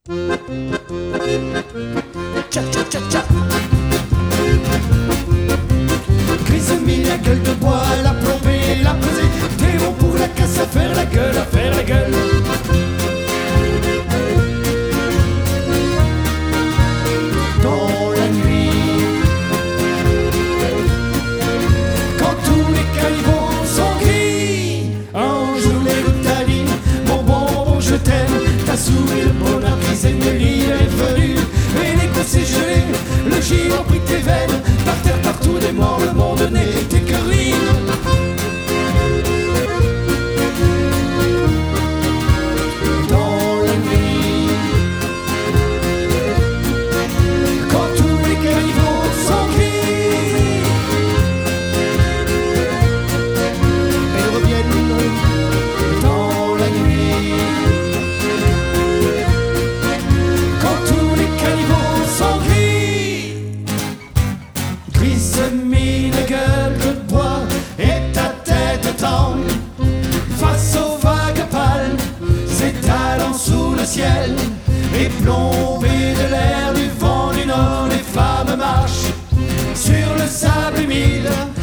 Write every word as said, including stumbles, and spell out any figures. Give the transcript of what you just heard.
Tcha tcha tcha tcha. Grise mille, la gueule de bois, la plombée, la pesée. T'es bon pour la casse, à faire la gueule, à faire la gueule. Dans la nuit, quand tous les caniveaux sont gris, un jour les Routalines, mon bonbon je t'aime. T'as souri le bonheur grisé, mais l'hiver est venu. Et les coups s'est gelé, le givre a pris tes veines. Par terre partout des morts, le monde n'était que ruine. Dans la nuit, quand tous les caniveaux sont gris, elles reviennent dans la nuit. Quand tous les caniveaux sont gris, grise mine, gueule de bois et ta tête tendre face aux vagues pâles s'étalant sous le ciel. Et plombées de l'air, du vent du nord, les femmes marchent sur le sable humide.